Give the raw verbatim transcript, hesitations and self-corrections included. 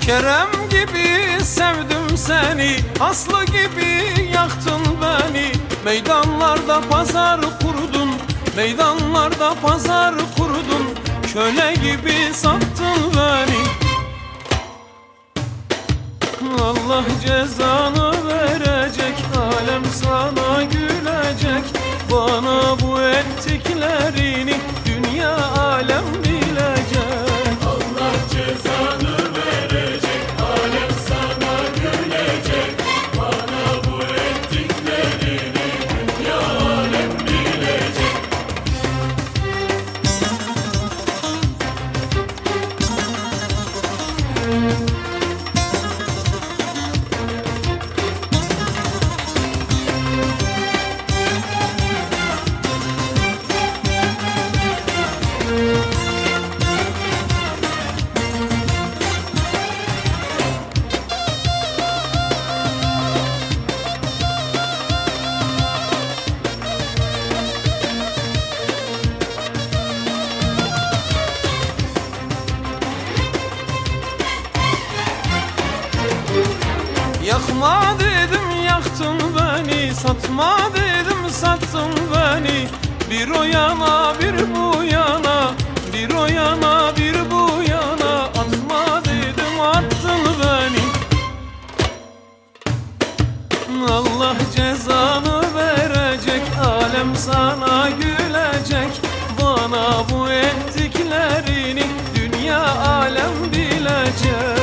Kerem gibi sevdim seni, Aslı gibi yaktın beni. Meydanlarda pazar kurdun, meydanlarda pazar kurdun. Köle gibi sattın beni. Allah cezanı verecek, alem sana gülecek. Bana bu ettiklerini dünya alem bilecek. Allah cezanı verecek, alem sana gülecek. Bana bu ettiklerini dünya alem bilecek. Yakma dedim yaktın beni, satma dedim sattın beni. Bir o yana bir bu yana, bir o yana bir bu yana. Atma dedim attın beni. Allah cezanı verecek, alem sana gülecek. Bana bu ettiklerini dünya alem bilecek.